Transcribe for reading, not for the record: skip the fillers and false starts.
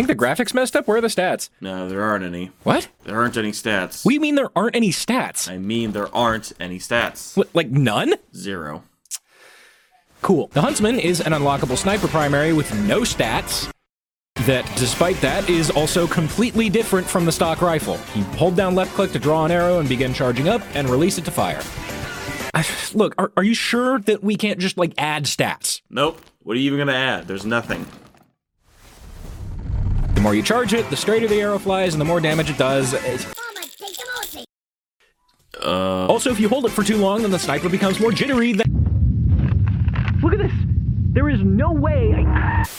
think the graphics messed up? Where are the stats? No, there aren't any. What? There aren't any stats. What do you mean there aren't any stats? I mean there aren't any stats. What, like none? 0. Cool. The Huntsman is an unlockable sniper primary with no stats that, despite that, is also completely different from the stock rifle. You hold down left click to draw an arrow and begin charging up and release it to fire. Look, are you sure that we can't just, like, add stats? Nope. What are you even gonna add? There's nothing. The more you charge it, the straighter the arrow flies and the more damage it does. Also, if you hold it for too long, then the sniper becomes more jittery. Look at this! There is no way